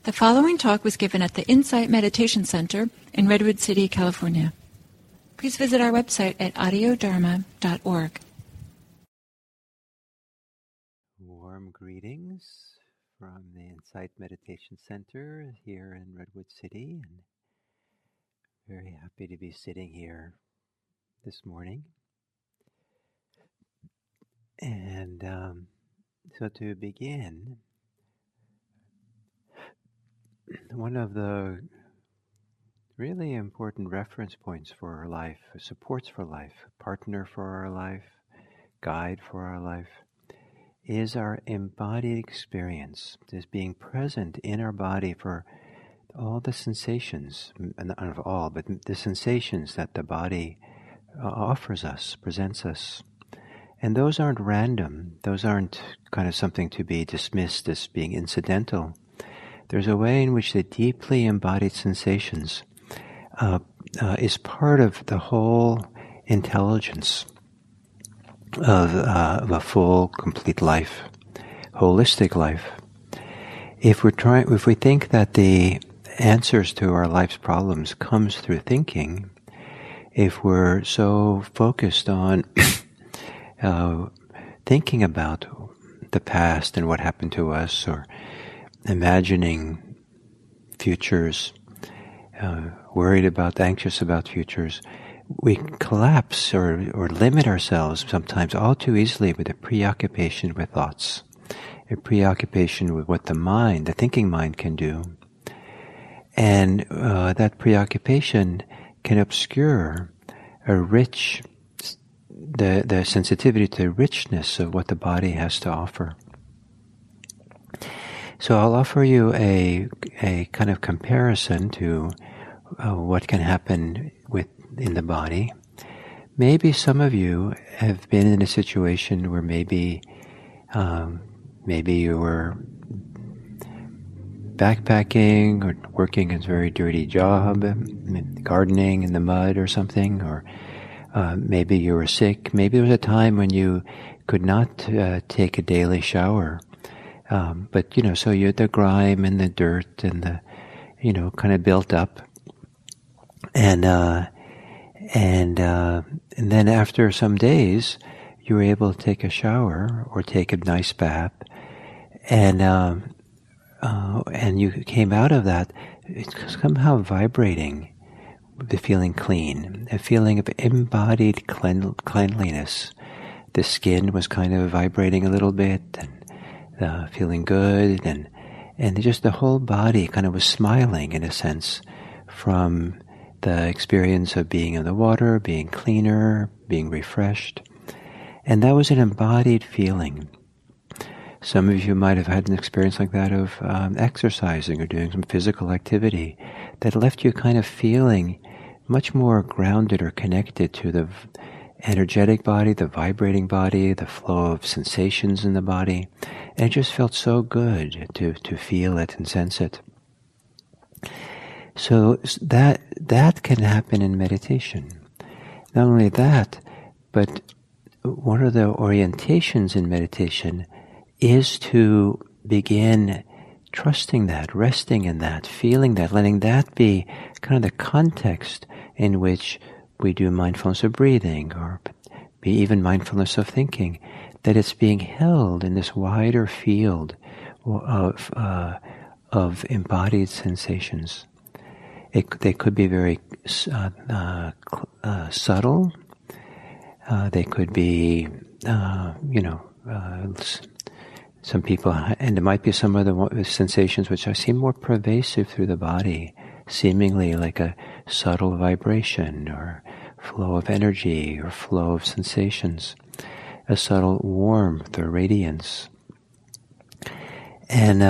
The following talk was given at the Insight Meditation Center in Redwood City, California. Please visit our website at audiodharma.org. Warm greetings from the Insight Meditation Center here in Redwood City, and very happy to be sitting here this morning. And so to begin, one of the really important reference points for our life, supports for life, partner for our life, guide for our life, is our embodied experience, is being present in our body for all the sensations, not of all, but the sensations that the body offers us, presents us. And those aren't random. Those aren't kind of something to be dismissed as being incidental. There's a way in which the deeply embodied sensations is part of the whole intelligence of a full, complete life, holistic life. If we think that the answers to our life's problems comes through thinking, if we're so focused on thinking about the past and what happened to us, or imagining futures, anxious about futures, we collapse or limit ourselves sometimes all too easily with a preoccupation with thoughts, a preoccupation with what the thinking mind can do. And that preoccupation can obscure the sensitivity to the richness of what the body has to offer. So I'll offer you a kind of comparison to what can happen in the body. Maybe some of you have been in a situation where maybe you were backpacking or working a very dirty job, gardening in the mud or something, or maybe you were sick. Maybe there was a time when you could not take a daily shower. But so you had the grime and the dirt and the, kind of built up. And then after some days, you were able to take a shower or take a nice bath. And you came out of that somehow vibrating, the feeling clean, a feeling of embodied cleanliness. The skin was kind of vibrating a little bit, and feeling good, and just the whole body kind of was smiling in a sense from the experience of being in the water, being cleaner, being refreshed. And that was an embodied feeling. Some of you might have had an experience like that of exercising or doing some physical activity that left you kind of feeling much more grounded or connected to the energetic body, the vibrating body, the flow of sensations in the body. And it just felt so good to feel it and sense it. So that can happen in meditation. Not only that, but one of the orientations in meditation is to begin trusting that, resting in that, feeling that, letting that be kind of the context in which we do mindfulness of breathing, or be even mindfulness of thinking, that it's being held in this wider field of embodied sensations. They could be very subtle. They could be, some people, and it might be some of the sensations which seem more pervasive through the body, seemingly like a subtle vibration or flow of energy or flow of sensations, a subtle warmth or radiance, and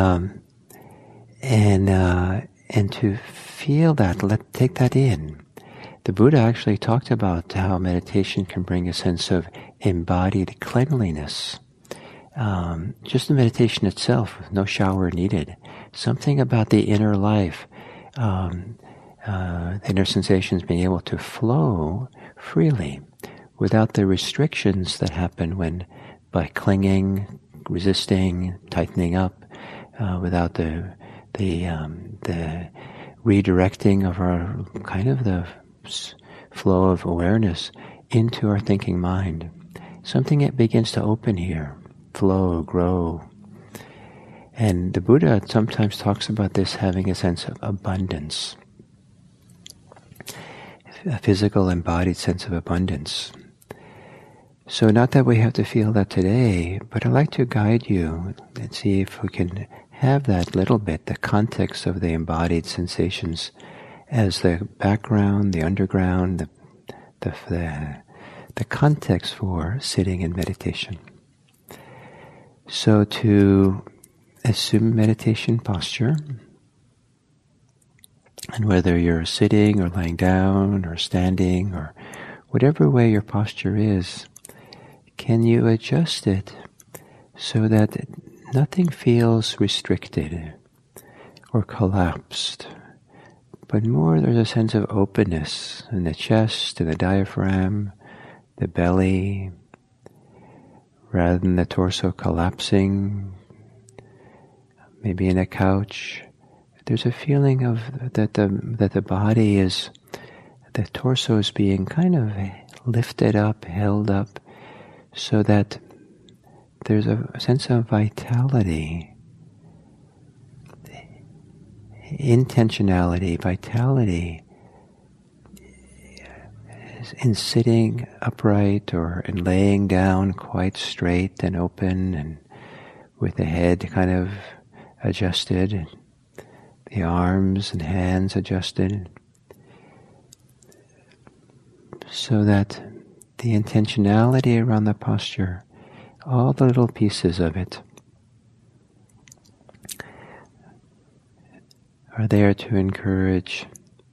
to feel that, take that in. The Buddha actually talked about how meditation can bring a sense of embodied cleanliness. Just the meditation itself, no shower needed. Something about the inner life, inner sensations being able to flow freely without the restrictions that happen when by clinging, resisting, tightening up, without the the redirecting of our kind of the flow of awareness into our thinking mind. Something that begins to open here, flow, grow. And the Buddha sometimes talks about this having a sense of abundance, a physical embodied sense of abundance. So not that we have to feel that today, but I'd like to guide you and see if we can have that little bit, the context of the embodied sensations as the background, the underground, the context for sitting in meditation. So to assume meditation posture, and whether you're sitting or lying down or standing or whatever way your posture is, can you adjust it so that nothing feels restricted or collapsed, but more there's a sense of openness in the chest, in the diaphragm, the belly, rather than the torso collapsing, maybe in a couch. There's a feeling of that the body is, the torso is being kind of lifted up, held up, so that there's a sense of vitality, intentionality, vitality in sitting upright or in laying down quite straight and open and with the head kind of adjusted and the arms and hands adjusted, so that the intentionality around the posture, all the little pieces of it, are there to encourage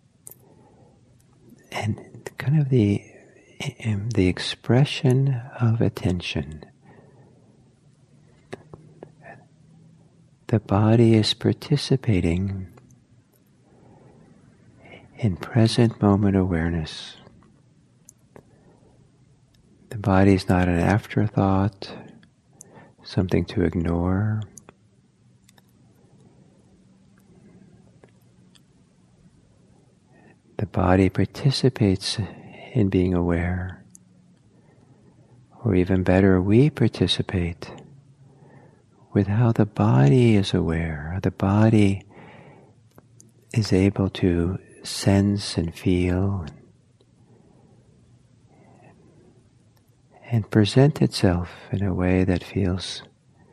and kind of the expression of attention. The body is participating in present moment awareness. The body is not an afterthought, something to ignore. The body participates in being aware, or even better, we participate with how the body is aware, how the body is able to sense and feel and present itself in a way that feels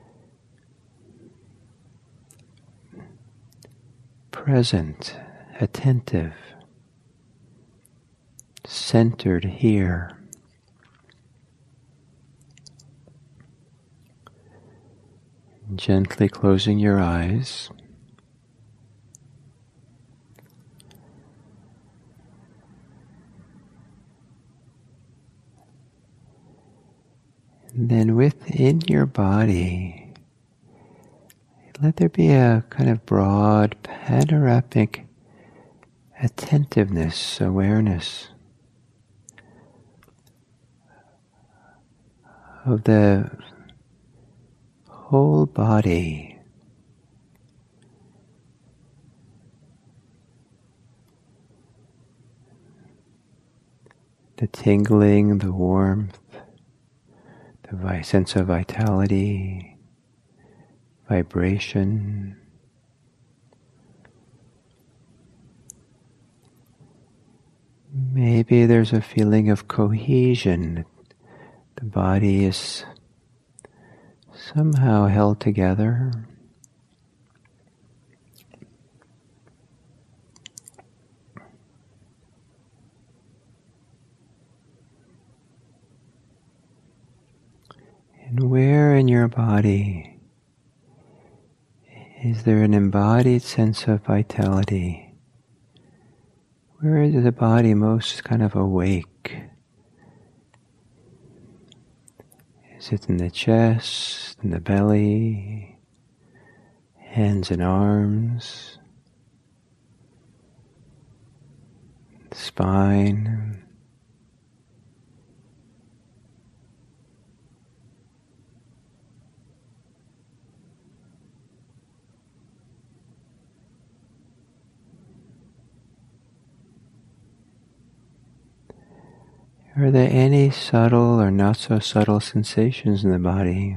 present, attentive, centered here. Gently closing your eyes. And then within your body, let there be a kind of broad, panoramic attentiveness, awareness of the whole body. The tingling, the warmth, the sense of vitality, vibration. Maybe there's a feeling of cohesion. The body is somehow held together. And where in your body is there an embodied sense of vitality? Where is the body most kind of awake? Is it in the chest, in the belly, hands and arms, spine? Are there any subtle or not so subtle sensations in the body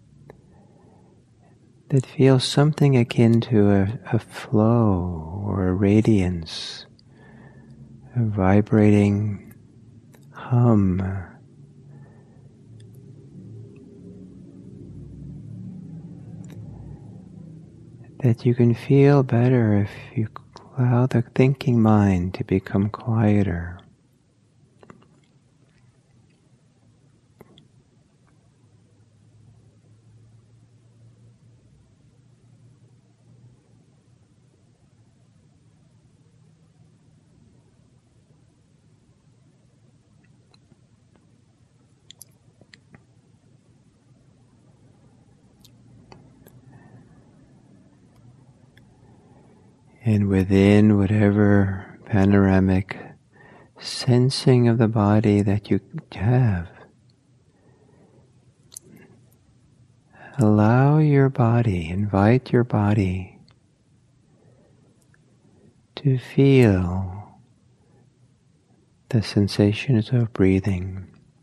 that feel something akin to a flow or a radiance, a vibrating hum? That you can feel better if you allow the thinking mind to become quieter. And within whatever panoramic sensing of the body that you have, allow your body, invite your body to feel the sensations of breathing.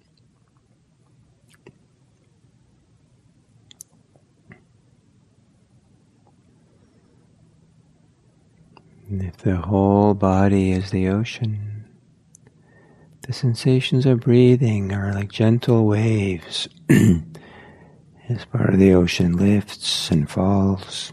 And if the whole body is the ocean, the sensations of breathing are like gentle waves as part of the ocean lifts and falls.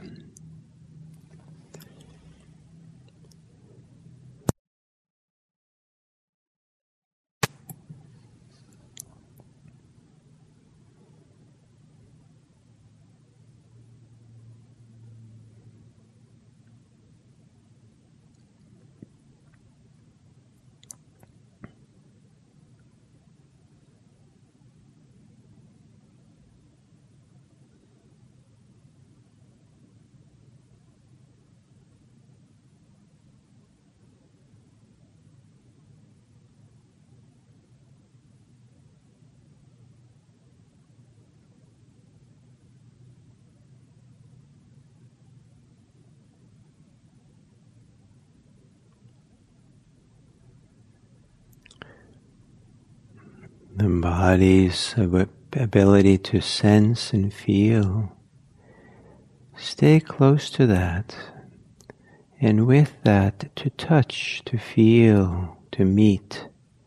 The body's ability to sense and feel. Stay close to that, and with that, to touch, to feel, to meet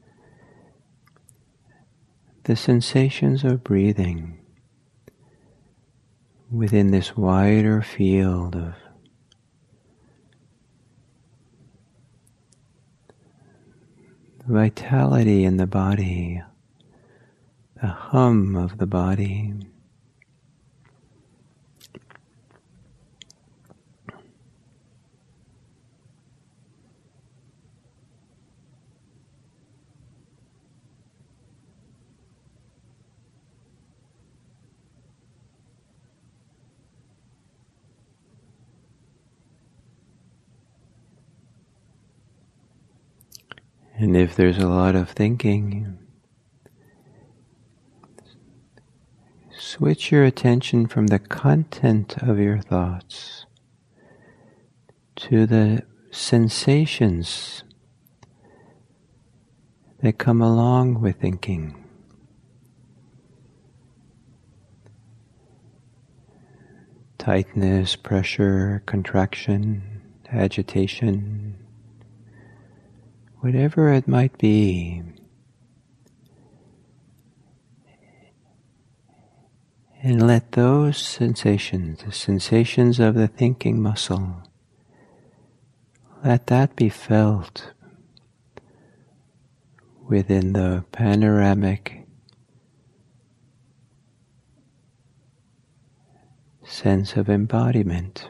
the sensations of breathing within this wider field of vitality in the body, the hum of the body. And if there's a lot of thinking, switch your attention from the content of your thoughts to the sensations that come along with thinking. Tightness, pressure, contraction, agitation, whatever it might be. And let those sensations, the sensations of the thinking muscle, let that be felt within the panoramic sense of embodiment.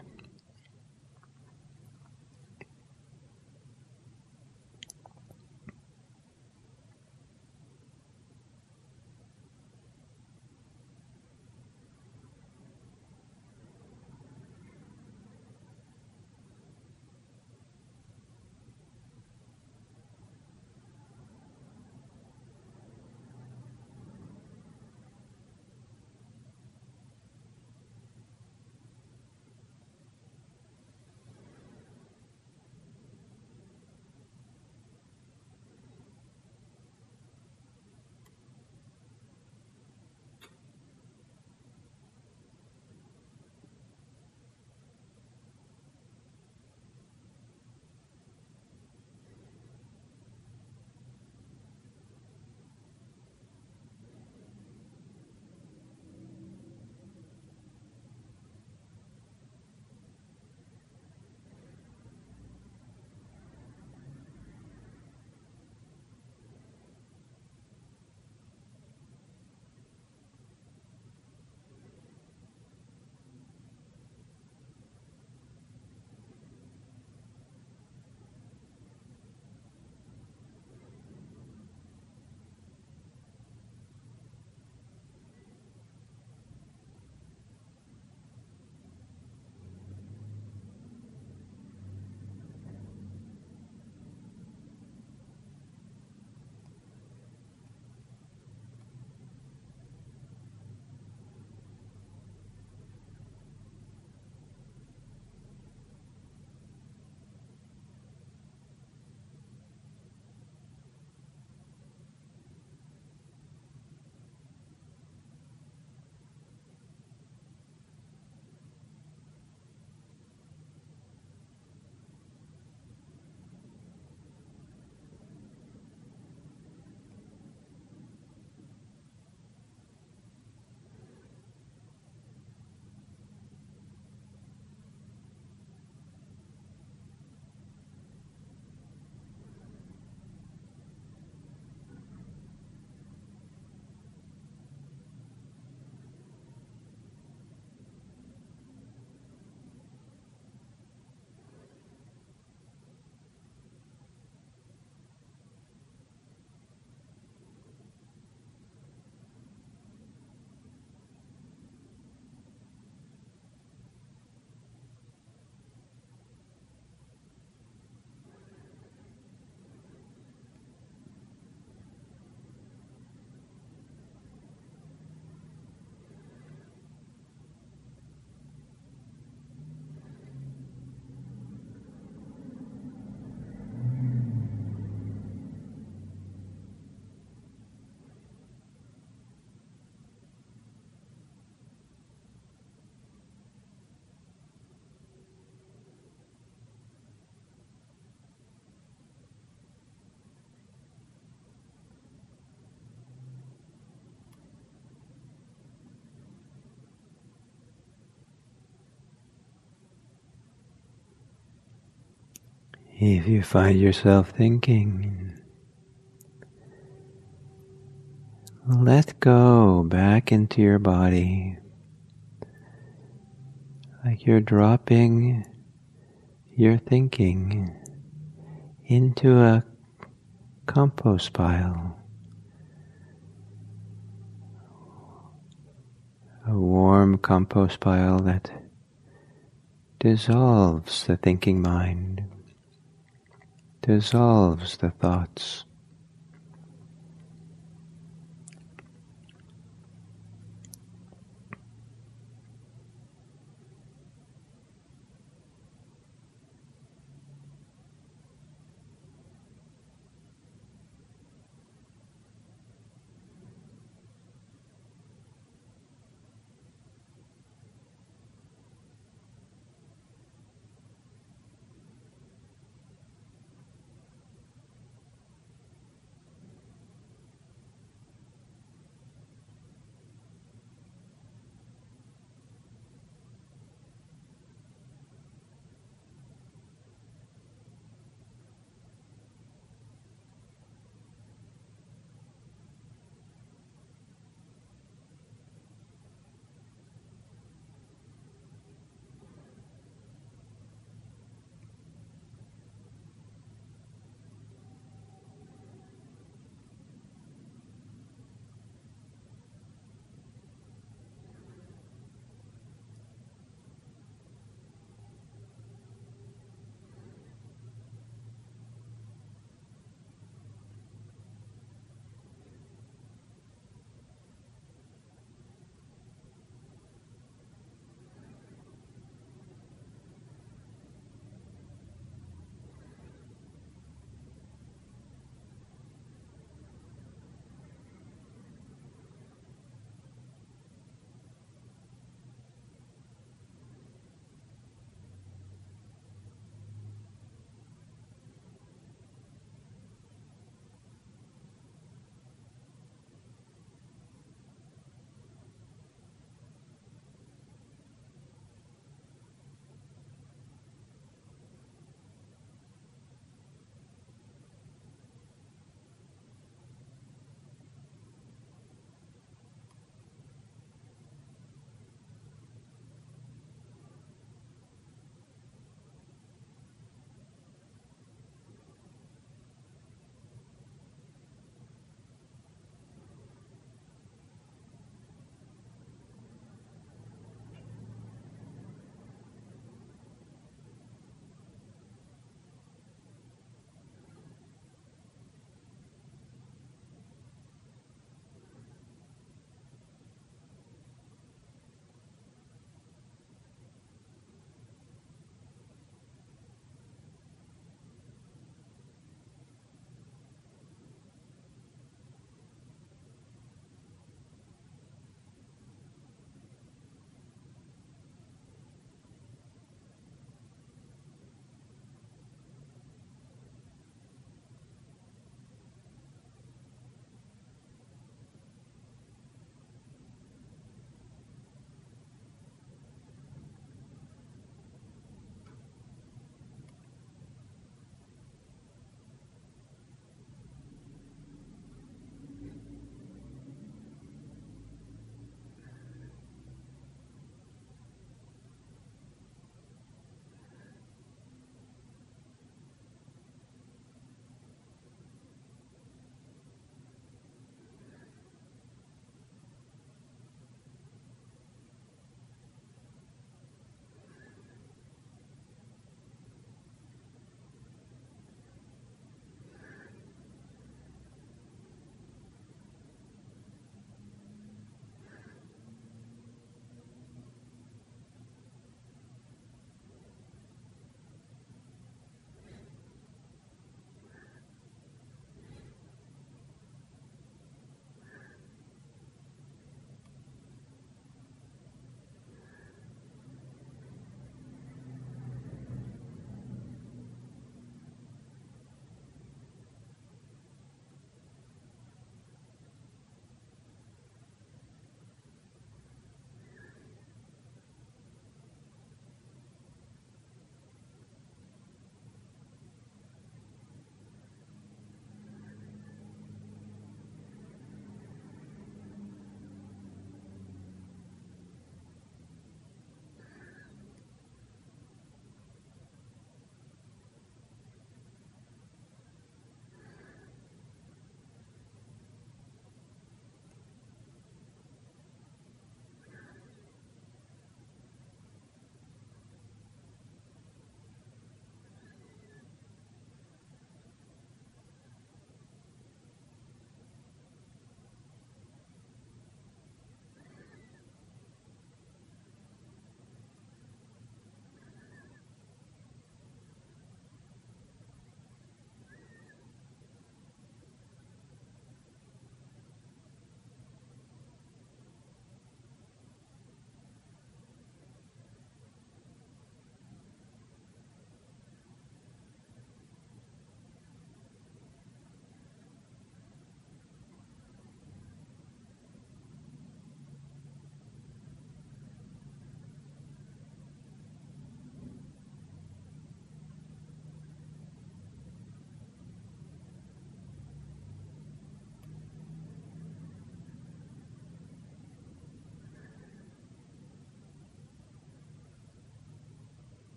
If you find yourself thinking, let go back into your body, like you're dropping your thinking into a compost pile, a warm compost pile that dissolves the thinking mind, dissolves the thoughts.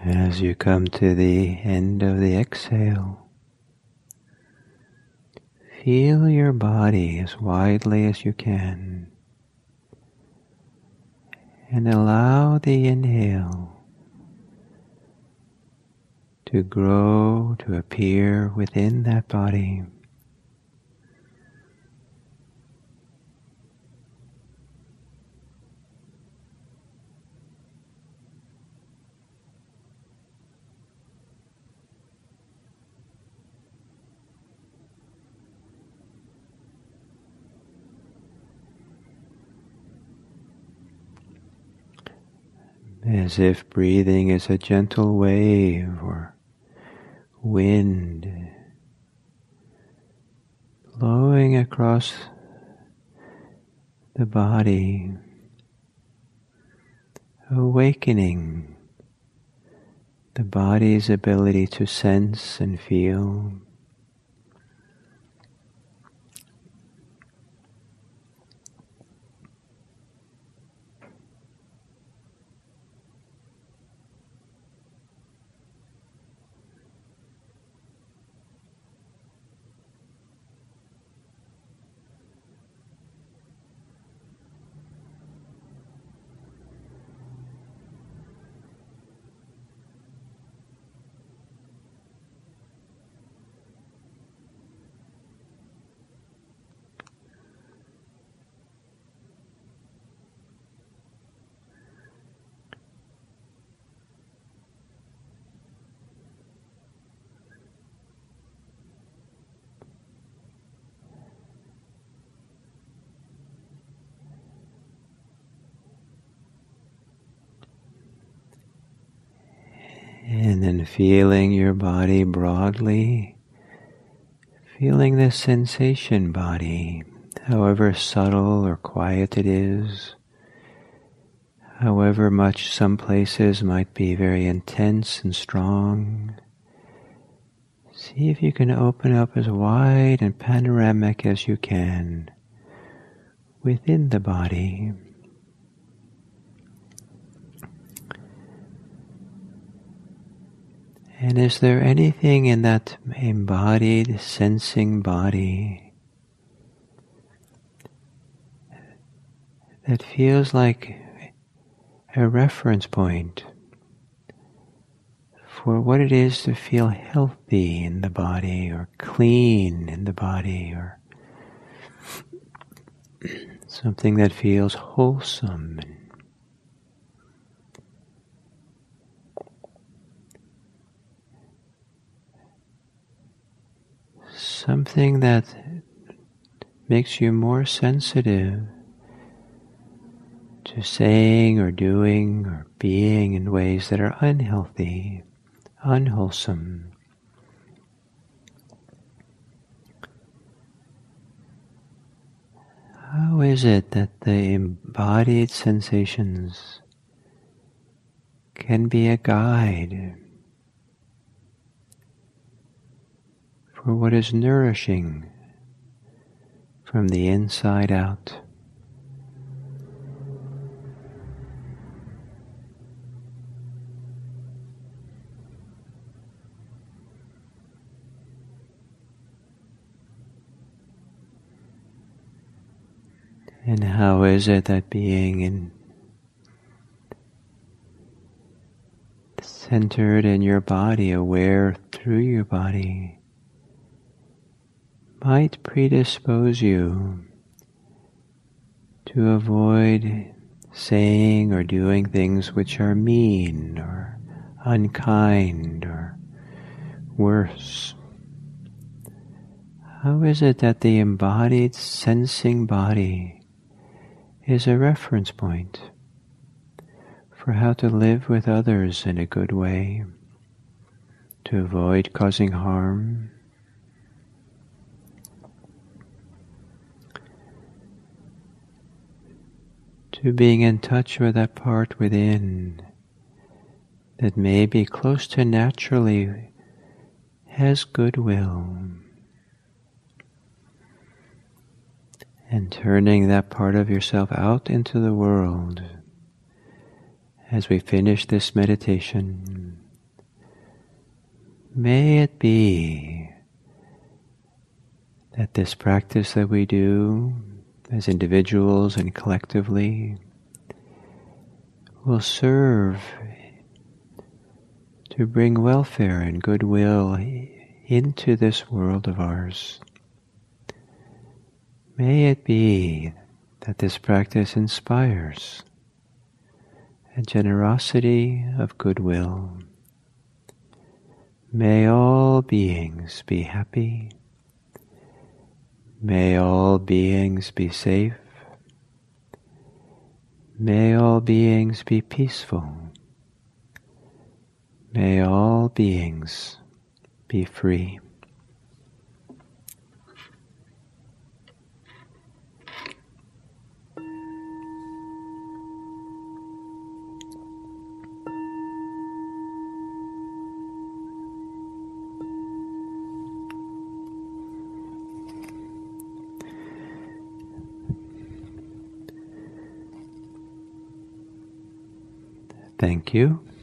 As you come to the end of the exhale, feel your body as widely as you can, and allow the inhale to grow, to appear within that body. As if breathing is a gentle wave or wind blowing across the body, awakening the body's ability to sense and feel. And then feeling your body broadly, feeling the sensation body, however subtle or quiet it is, however much some places might be very intense and strong. See if you can open up as wide and panoramic as you can within the body. And is there anything in that embodied, sensing body that feels like a reference point for what it is to feel healthy in the body or clean in the body, or something that feels wholesome and something that makes you more sensitive to saying or doing or being in ways that are unhealthy, unwholesome. How is it that the embodied sensations can be a guide for what is nourishing from the inside out? And how is it that being centered in your body, aware through your body, might predispose you to avoid saying or doing things which are mean or unkind or worse? How is it that the embodied sensing body is a reference point for how to live with others in a good way, to avoid causing harm, to being in touch with that part within that may be close to naturally has goodwill, and turning that part of yourself out into the world. As we finish this meditation, May it be that this practice that we do as individuals and collectively will serve to bring welfare and goodwill into this world of ours. May it be that this practice inspires a generosity of goodwill. May all beings be happy. May all beings be safe. May all beings be peaceful. May all beings be free. Thank you.